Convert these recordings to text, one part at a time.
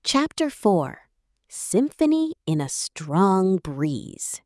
Chapter 4 Symphony in a Strong Breeze.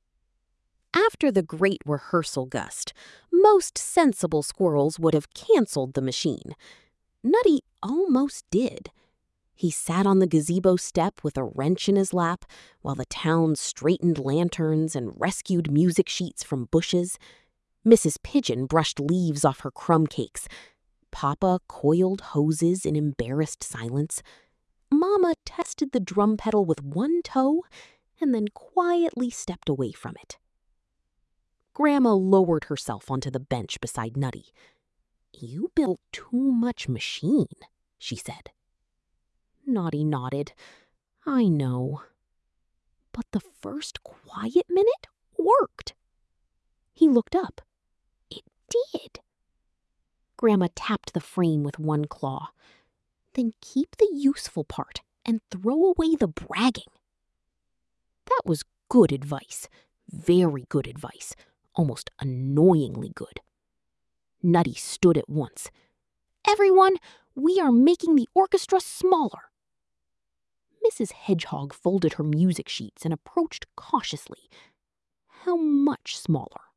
After the great rehearsal gust, most sensible squirrels would have canceled the machine. Nutty almost did. He sat on the gazebo step with a wrench in his lap while the town straightened lanterns and rescued music sheets from bushes. Mrs. Pigeon brushed leaves off her crumb cakes. Papa coiled hoses in embarrassed silence. Mama tested the drum pedal with one toe and then quietly stepped away from it. Grandma lowered herself onto the bench beside Nutty. "You built too much machine," she said. Nutty nodded. "I know." But the first quiet minute worked. He looked up. It did. Grandma tapped the frame with one claw. "Then keep the useful part and throw away the bragging." That was good advice. Very good advice. Almost annoyingly good. Nutty stood at once. "Everyone, we are making the orchestra smaller." Mrs. Hedgehog folded her music sheets and approached cautiously. "How much smaller?"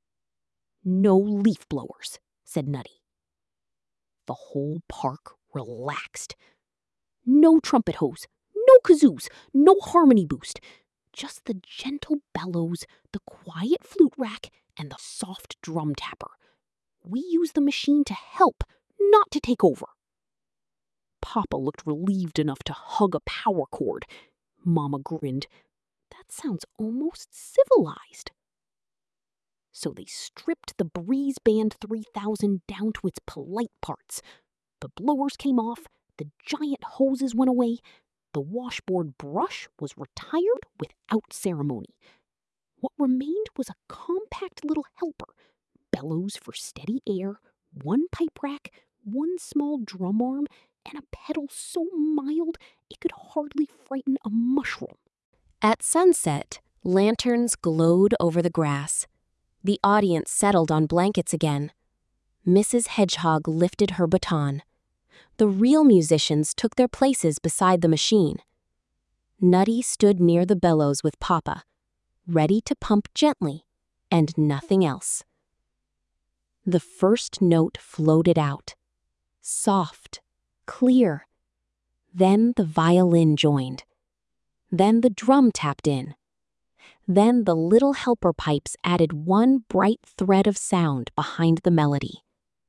"No leaf blowers," said Nutty. The whole park relaxed. No trumpet hose, no kazoos, no harmony boost. Just the gentle bellows, the quiet flute rack, and the soft drum tapper. We use the machine to help, not to take over. Papa looked relieved enough to hug a power cord. Mama grinned. That sounds almost civilized. So they stripped the Breeze Band 3000 down to its polite parts. The blowers came off, the giant hoses went away, the washboard brush was retired without ceremony. What remained was a compact little helper, bellows for steady air, one pipe rack, one small drum arm, and a pedal so mild it could hardly frighten a mushroom. At sunset, lanterns glowed over the grass. The audience settled on blankets again. Mrs. Hedgehog lifted her baton. The real musicians took their places beside the machine. Nutty stood near the bellows with Papa, ready to pump gently, and nothing else. The first note floated out, soft, clear. Then the violin joined. Then the drum tapped in. Then the little helper pipes added one bright thread of sound behind the melody.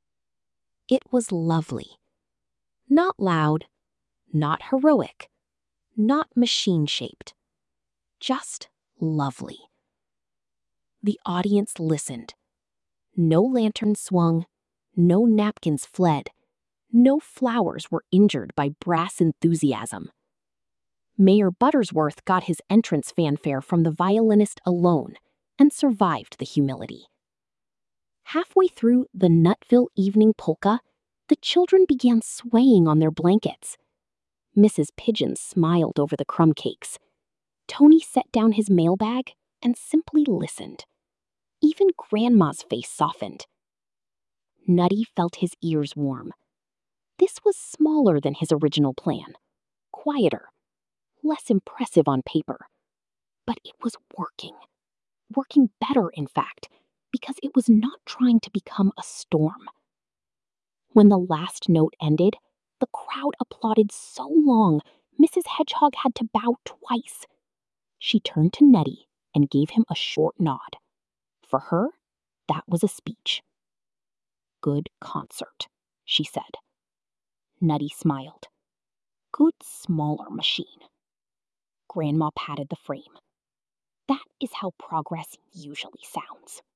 It was lovely. Not loud, not heroic, not machine-shaped. Just lovely. The audience listened. No lanterns swung, no napkins fled, no flowers were injured by brass enthusiasm. Mayor Buttersworth got his entrance fanfare from the violinist alone and survived the humility. Halfway through the Nutville Evening Polka, the children began swaying on their blankets. Mrs. Pigeon smiled over the crumb cakes. Tony set down his mailbag and simply listened. Even Grandma's face softened. Nutty felt his ears warm. This was smaller than his original plan, quieter, less impressive on paper. But it was working better, in fact, because it was not trying to become a storm. When the last note ended, the crowd applauded so long, Mrs. Hedgehog had to bow twice. She turned to Nutty and gave him a short nod. For her, that was a speech. "Good concert," she said. Nutty smiled. "Good smaller machine." Grandma patted the frame. "That is how progress usually sounds."